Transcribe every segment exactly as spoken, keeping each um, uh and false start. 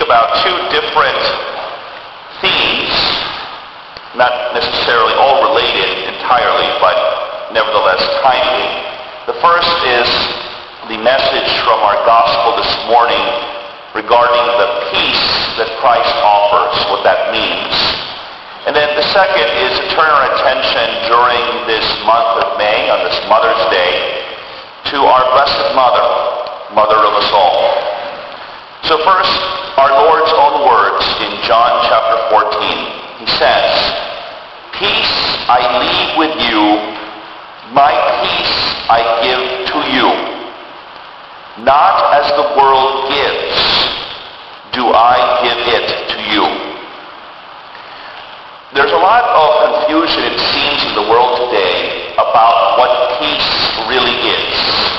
about two different themes, not necessarily all related entirely, but nevertheless timely. The first is the message from our gospel this morning regarding the peace that Christ offers, what that means. And then the second is to turn our attention during this month of May, on this Mother's Day, to our Blessed Mother, Mother of us all. So first, our Lord's own words in John chapter fourteen. He says, "Peace I leave with you, my peace I give to you. Not as the world gives, do I give it to you." There's a lot of confusion, it seems, in the world today about what peace really is.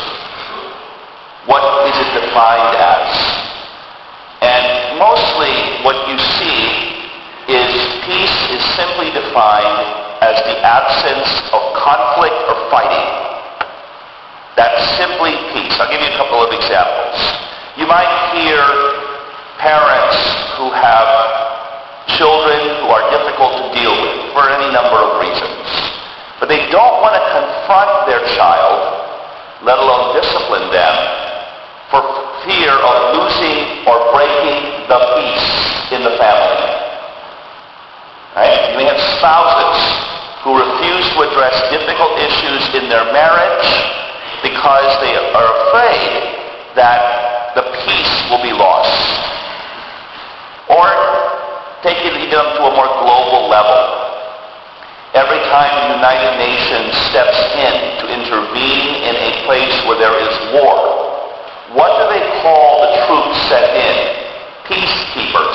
What is it defined as? And mostly what you see is peace is simply defined as the absence of conflict or fighting. That's simply peace. I'll give you a couple of examples. You might hear parents who have children who are difficult to deal with for any number of reasons. But they don't want to confront their child, let alone discipline them, for fear of losing or breaking the peace in the family. Right? You may have spouses who refuse to address difficult issues in their marriage because they are afraid that the peace will be lost. Or take it even up to a more global level. Every time the United Nations steps in to intervene in a place where there is war, what do they call the troops sent in? Peacekeepers.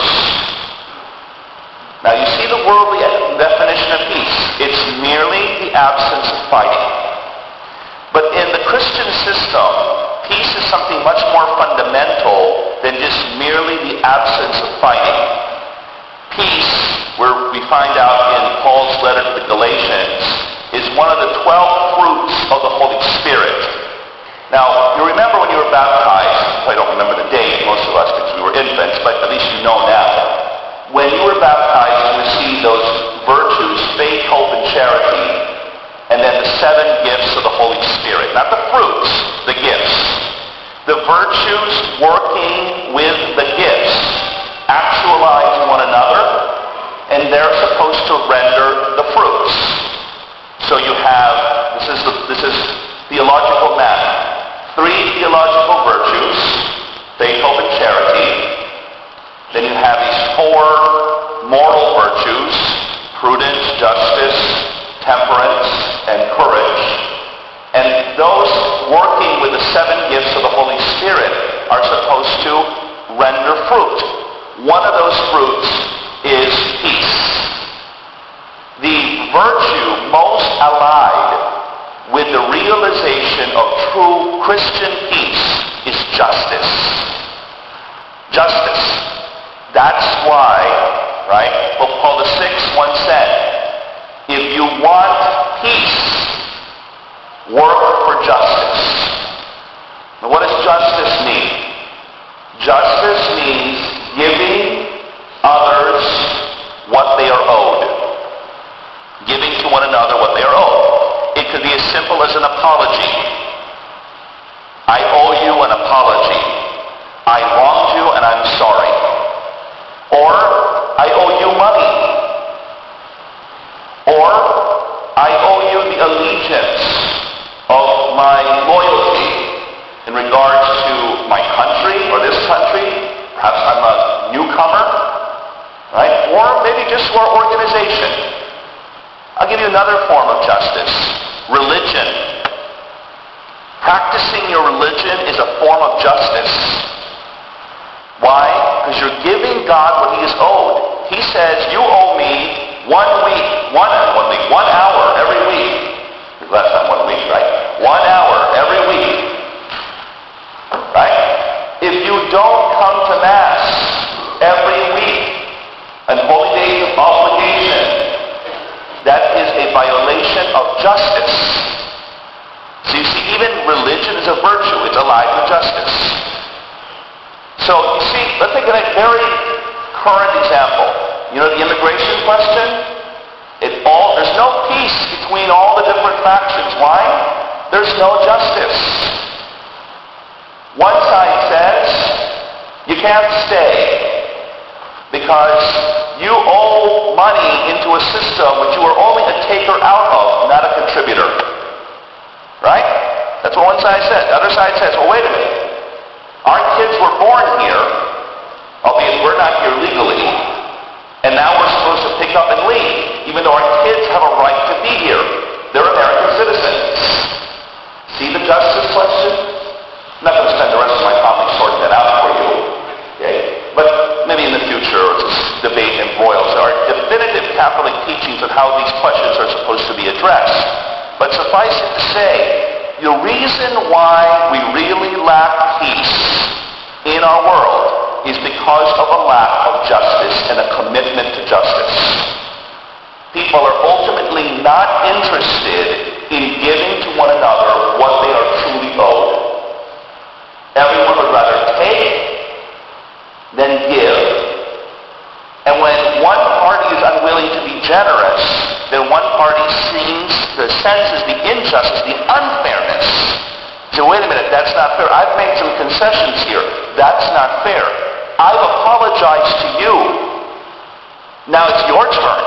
Now you see the worldly definition of peace. It's merely the absence of fighting. But in the Christian system, peace is something much more fundamental than just merely the absence of fighting. Peace, where we find out in Paul's letter to the Galatians, is one of the twelve fruits of the Holy Spirit. Now, you remember when you were baptized, I don't remember the date, most of us, because we were infants, but at least you know now. When you were baptized, you received those virtues, faith, hope, and charity, and then the seven gifts of the Holy Spirit. Not the fruits, the gifts. The virtues working with the gifts actualize one another, and they're supposed to render the fruits. So you have, this is, the, this is theological math, three theological virtues, faith, hope, and charity. Then you have these four moral virtues, prudence, justice, temperance, and courage. And those working with the seven gifts of the Holy Spirit are supposed to render fruit. One of those fruits is peace. The virtue most allied with the realization of true Christian peace is justice. Justice. That's why, right, Pope Paul the Sixth once said, if you want peace, work for justice. Now what does justice mean? Justice means giving others what they are owed. Giving to one another what they are owed. It could be as simple as an apology. I owe you an apology. I wronged you and I'm sorry. Or, I owe you money. Or, I owe you the allegiance of my loyalty in regards to my country or this country. Perhaps I'm a newcomer, right? Or maybe just to our organization. I'll give you another form of justice. Religion. Practicing your religion is a form of justice. Why? Because you're giving God what He is owed. He says, you owe me one week, one, one week, one hour every week. Last time one week, right? One hour every week. Right? If you don't come to Mass every week and holy days of obligation, that is a violation of justice. So you see, even religion is a virtue. It's allied with justice. So you see, let's take a very current example. You know the immigration question? It all, there's no peace between all the different factions. Why? There's no justice. One side says, you can't stay because you owe money into a system which you are only a taker out of, not a contributor. Right? That's what one side says. The other side says, well, wait a minute. Our kids were born here, albeit we're not here legally, and now we're supposed to pick up and leave, even though our kids have a right to be here. They're American citizens. See the justice question? I'm not going to spend the rest of my comment sorting that out for you. Okay? But maybe in the future, this debate embroils. There are definitive Catholic teachings on how these questions are supposed to be addressed. But suffice it to say, the reason why we really lack peace in our world is because of a lack of justice and a commitment to justice. People are ultimately not interested in giving to one another what they are truly owed. Everyone would rather take than give. And when one party is unwilling to be generous, then one party seems to senses the injustice, the unfairness. So wait a minute, that's not fair. I've made some concessions here. That's not fair. I've apologized to you. Now it's your turn.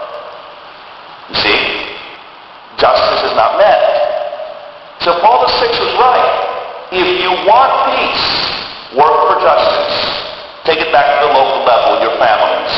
You see? Justice is not met. So Paul the Sixth was right. If you want peace, work for justice. Take it back to the local level in your families.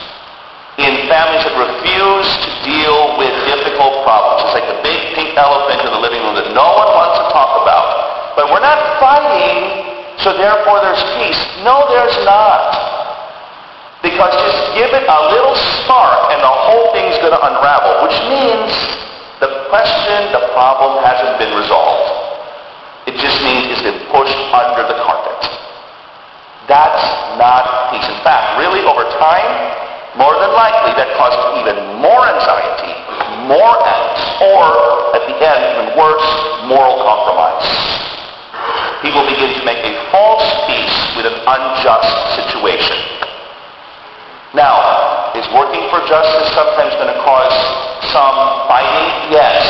In families that refuse to deal with difficult problems. It's like the big pink elephant in the living room that no one wants to talk about. But we're not fighting, so therefore there's peace. No, there's not. Because just give it a little spark and the whole thing's going to unravel, which means the question, the problem hasn't been resolved. It just means it's been pushed under the carpet. That's not peace. In fact, really over time, more than likely that causes even more anxiety, more angst, or at the end, even worse, moral compromise. People begin to make a false peace with an unjust situation. Now, is working for justice sometimes going to cause some fighting? Yes.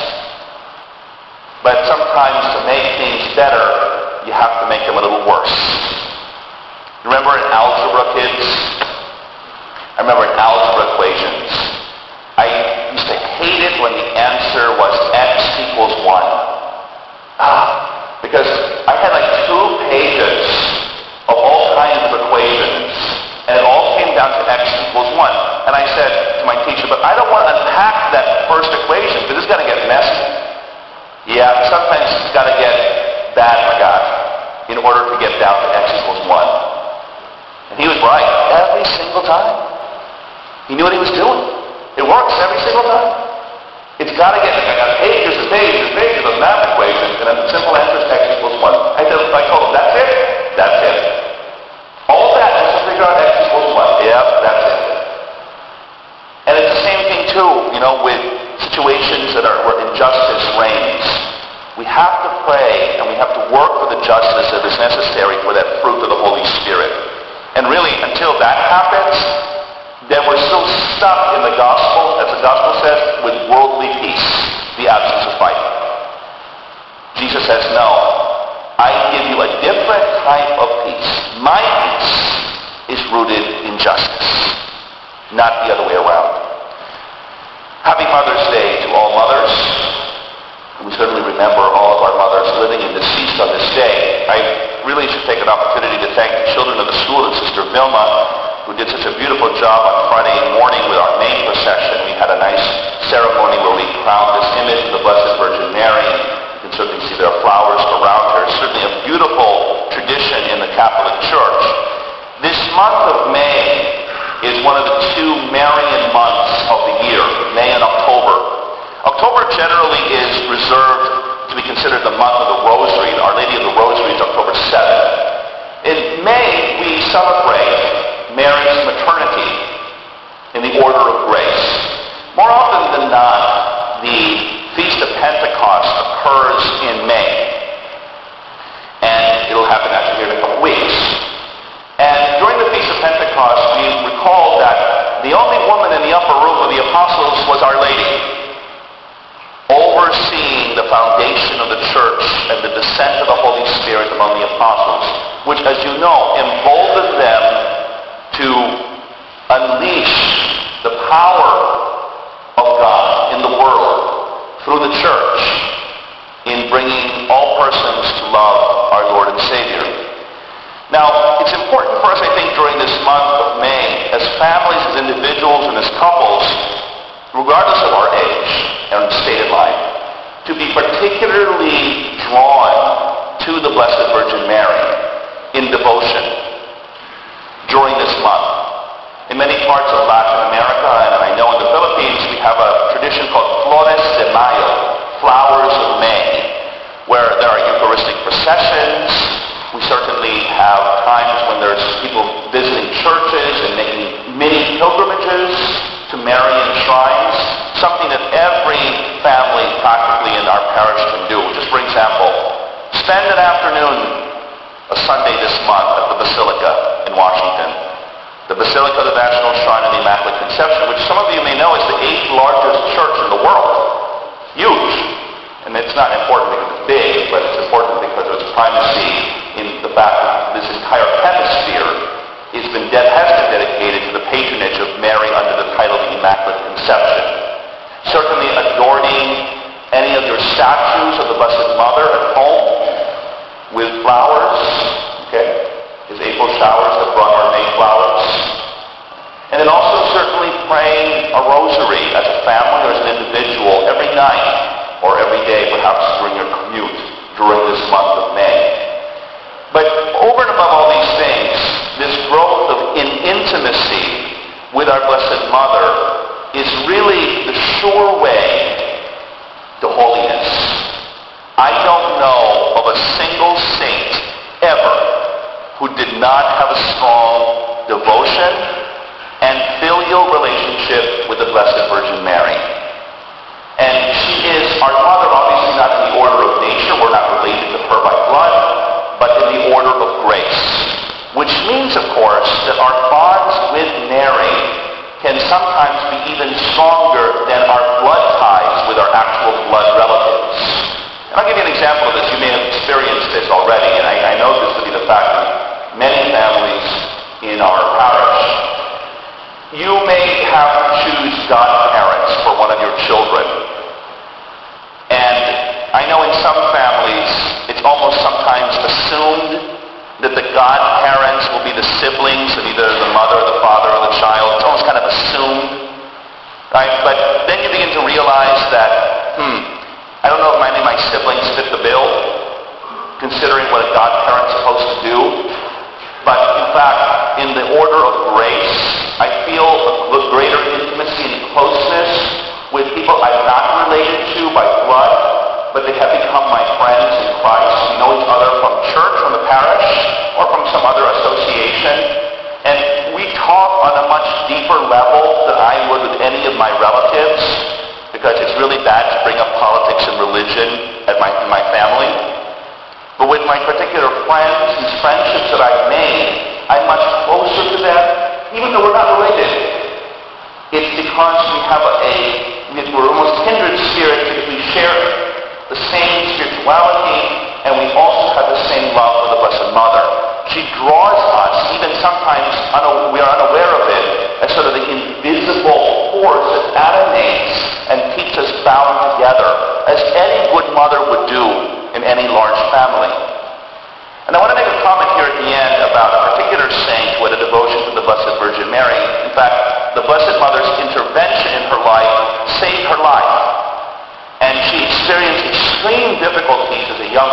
But sometimes to make things better, you have to make them a little worse. Remember in algebra, kids? I remember in algebra equations. I used to hate it when the answer was x equals one. Ah, because I had like two pages of all kinds of equations, and it all came down to x equals one. And I said to my teacher, but I don't want to unpack that first equation, because it's going to get messy. Yeah, sometimes it's got to get bad, my God, in order to get down to x equals one. And he was right every single time. He knew what he was doing. It works every single time. It's got to get, I got pages and pages and pages of math equations, and the simple answer is x equals one. I told, I told him, that's it? That's it. All that just to figure out x equals one. Yep, that's it. And it's the same thing too, you know, with situations that are where injustice reigns. We have to pray and we have to work for the justice that is necessary for that fruit of the Holy Spirit. And really, until that happens, then we're still stuck in the gospel, as the gospel says, with worldly peace, the absence of fighting. Jesus says, no, I give you a different type of peace. My peace is rooted in justice, not the other way around. Happy Mother's Day to all mothers. We certainly remember all of our mothers living and deceased on this day. I really should take an opportunity to thank the children of the school and Sister Vilma, who did such a beautiful job on Friday morning with our main procession. We had a nice ceremony where we crowned this image of the Blessed Virgin Mary. You can certainly see there are flowers around her. It's certainly a beautiful tradition in the Catholic Church. This month of May is one of the two Marian months of the year, May and October. October generally is reserved to be considered the month of the Rosary. Our Lady of the Rosary is October seventh. In May, we celebrate Mary's maternity in the order of grace. More often than not, the Feast of Pentecost occurs in May. among the apostles, which, as you know, emboldened them to unleash the power of God in the world through the church in bringing all persons to love our Lord and Savior. Now, it's important for us, I think, during this month of May, as families, as individuals, and as couples, regardless of our age and state in life, to be particularly drawn to the Blessed Virgin Mary in devotion during this month. In many parts of Latin America, and I know in the Philippines, we have a tradition called Flores de Mayo, Flowers of May, where there are Eucharistic processions. We certainly have times when there's people visiting churches and making mini pilgrimages to Marian shrines, something that every family practically in our parish can do. Just for example, spend an afternoon, a Sunday this month, at the Basilica in Washington. The Basilica of the National Shrine of the Immaculate Conception, which some of you may know is the eighth largest church in the world. Huge. And it's not important because it's big, but it's important because of its primacy in the fact that this entire hemisphere has been, de- has been dedicated to the patronage of Mary under the title of the Immaculate Conception. Certainly adorning any of your statues of the Blessed Mother at home with flowers, okay? His April showers have brought our May flowers. And then also certainly praying a rosary as a family or as an individual every night or every day, perhaps during your commute during this month of May. But over and above all these things, this growth of in intimacy with our Blessed Mother is really the sure way to holiness. I don't know of a single saint ever who did not have a strong devotion and filial relationship with the Blessed Virgin Mary. And she is our mother, obviously not in the order of nature. We're not related to her by blood, but in the order of grace. Which means, of course, that our bonds with Mary can sometimes be even stronger than our blood ties with our actual blood relatives. And I'll give you an example of this. You may have experienced this already, and I, I know this to be the fact in many families in our parish. You may have to choose godparents for one of your children. And I know in some families, it's almost sometimes assumed that the godparents will be the siblings of either the mother or the father or the child. It's almost kind of assumed, right? But then you begin to realize that, hmm, I don't know if any of my siblings fit the bill, considering what a godparent's supposed to do. But in fact, in the order of grace, I feel a greater intimacy and closeness with people I'm not related to by blood, but they have become my friends in Christ. We know each other from church, from the parish, or from some other association. And we talk on a much deeper level than I would with any of my relatives, because it's really bad to bring up politics and religion at my, in my family. But with my particular friends and friendships that I've made, I'm much closer to them, even though we're not related. It's because we have a, a we're almost kindred spirits because we share the same spirituality, and we also have the same love for the Blessed Mother. She draws us, even sometimes un- we are unaware of it, as sort of the invisible force that animates and keeps us bound together, as any good mother would do in any large family. And I want to make a comment here at the end about a particular saint who had a devotion to the Blessed Virgin Mary. In fact, the Blessed Mother's intervention in her life saved her life. And she experienced extreme difficulties as a young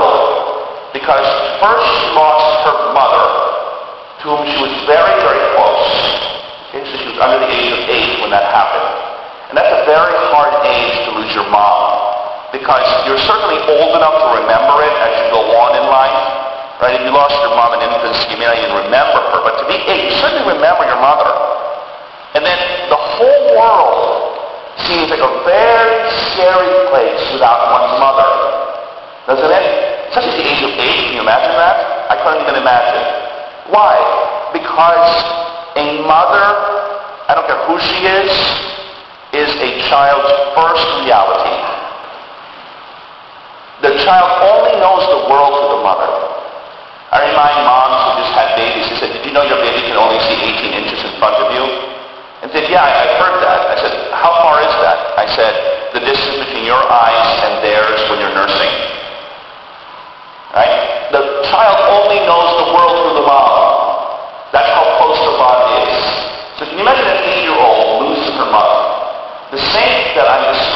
girl because first she lost her mother, to whom she was very, very close. Okay, so she was under the age of eight when that happened. And that's a very hard age to lose your mom, because you're certainly old enough to remember it as you go on in life. Right? If you lost your mom in infancy, you may not even remember her. But to be eight, you certainly remember your mother. And then the whole world seems like a very scary place without one's mother. Doesn't it? Especially at the age of eight, can you imagine that? I couldn't even imagine. Why? Because a mother, I don't care who she is, is a child's first reality. The child only knows the world through the mother.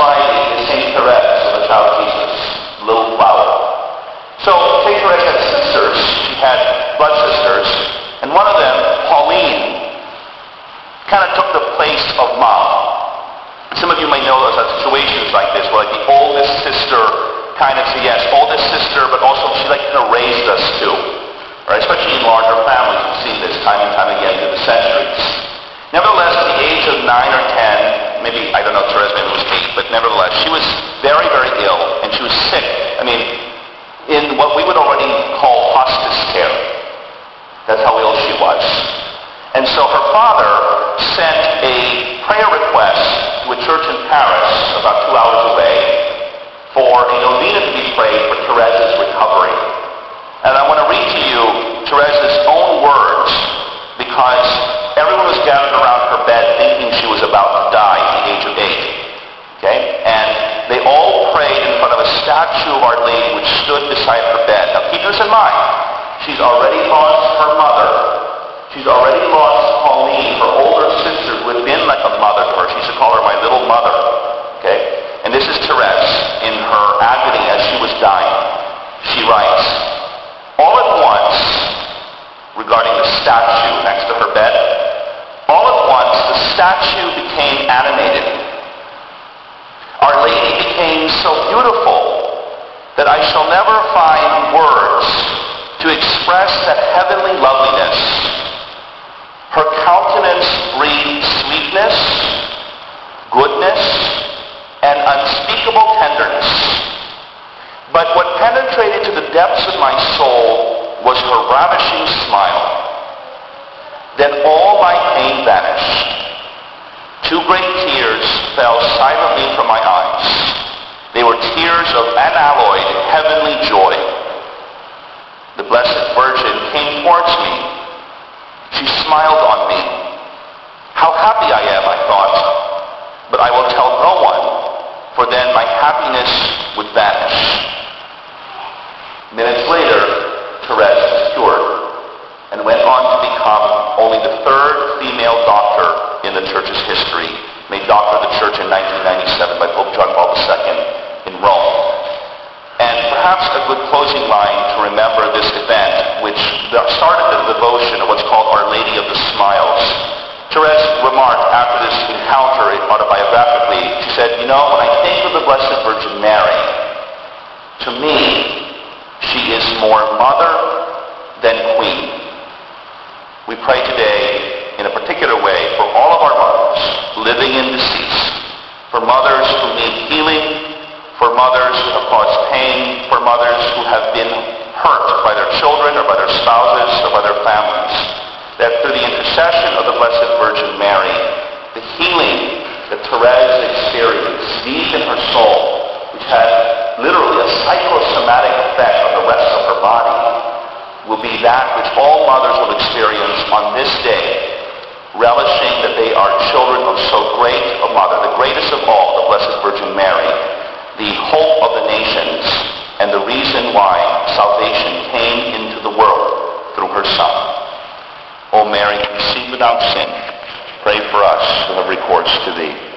Friday is Saint Therese of the Child Jesus, little flower. So Saint Therese had sisters. She had blood sisters, and one of them, Pauline, kind of took the place of mom. Some of you may know those situations like this, where like the oldest sister kind of says, yes, oldest sister, but also she like kind of raised us too. Right? Especially in larger families, we've seen this time and time again through the centuries. Nevertheless, at the age of nine or ten, maybe, I don't know, Therese maybe was eight, but nevertheless, she was very, very ill, and she was sick. I mean, in what we would already call hospice care. That's how ill she was. And so her father sent a prayer request to a church in Paris, about two hours away, for a novena to be prayed for Therese's recovery. And I want to read to you Therese's own words, because everyone was gathered around her bed thinking she was about to die at the age of eight. Okay? And they all prayed in front of a statue of Our Lady which stood beside her bed. Now keep this in mind. She's already lost her mother. She's already lost Pauline, her older sister, who had been like a mother to her. She used to call her my little mother. Okay? And this is Therese in her agony as she was dying. She writes, all at once, regarding the statue next to her bed, all at once the statue became animated. Our Lady became so beautiful that I shall never find words to express that heavenly loveliness. Her countenance breathed sweetness, goodness, and unspeakable tenderness. But what penetrated to the depths of my soul was her ravishing smile. Then all my pain vanished. Two great tears fell silently from my eyes. They were tears of unalloyed heavenly joy. The Blessed Virgin came towards me. She smiled on me. How happy I am, I thought, but I will tell no one, for then my happiness would vanish. Minutes later, Therese was cured and went on to become only the third female doctor in the Church's history, made Doctor of the Church in nineteen ninety-seven by Pope John Paul the Second in Rome. And perhaps a good closing line to remember this event, which started the devotion of what's called Our Lady of the Smiles. Therese remarked after this encounter autobiographically, she said, you know, when I think of the Blessed Virgin Mary, to me, she is more mother than queen. We pray today in a particular way for all of our mothers, living and deceased, for mothers who need healing, for mothers who have caused pain, for mothers who have been hurt by their children or by their spouses or by their families, that through the intercession of the Blessed Virgin Mary, the healing that Therese experienced deep in her soul, which had literally a psychosomatic effect on the rest of her body, will be that which all mothers will experience on this day, relishing that they are children of so great a mother, the greatest of all, the Blessed Virgin Mary, the hope of the nations, and the reason why salvation came into the world through her Son. O Mary, conceived without sin, pray for us who have recourse to thee.